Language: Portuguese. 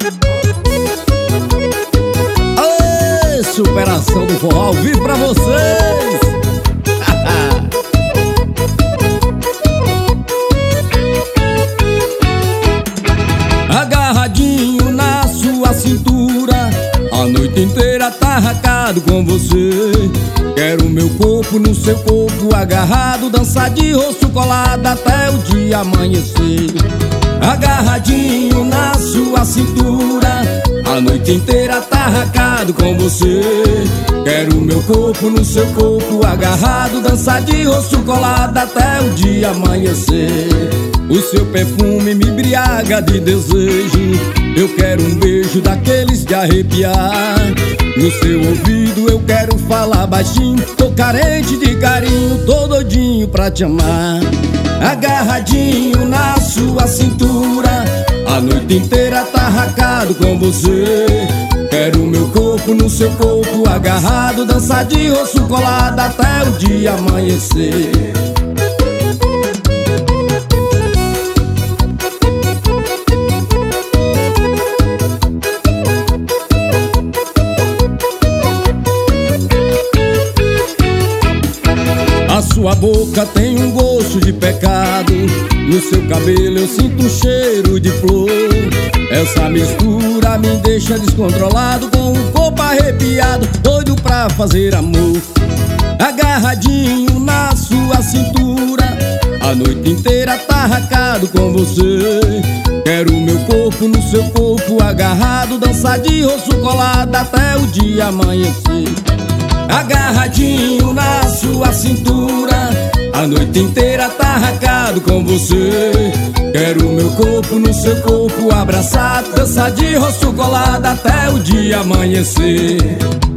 Aê, superação do forró ao vivo pra vocês. Agarradinho na sua cintura, a noite inteira atarracado com você. Quero meu corpo no seu corpo agarrado, dançar de rosto colado até o dia amanhecer. Agarradinho na sua cintura, a noite inteira atarracado com você. Quero meu corpo no seu corpo agarrado, dançar de rosto colado até o dia amanhecer. O seu perfume me embriaga de desejo, eu quero um beijo daqueles de arrepiar. No seu ouvido eu quero falar baixinho, tô carente de carinho, tô doidinho pra te amar. Agarradinho na sua cintura, a noite inteira atarracado com você. Quero meu corpo no seu corpo agarrado, dançar de rosto colado até o dia amanhecer. A sua boca tem um gosto de pecado, no seu cabelo eu sinto um cheiro de flor. Essa mistura me deixa descontrolado, com o corpo arrepiado, doido pra fazer amor. Agarradinho na sua cintura, a noite inteira atarracado com você. Quero meu corpo no seu corpo agarrado, dançar de rosto colado até o dia amanhecer. Agarradinho na sua cintura, a noite inteira atarracado com você. Quero meu corpo no seu corpo abraçado, dançar de rosto colado até o dia amanhecer.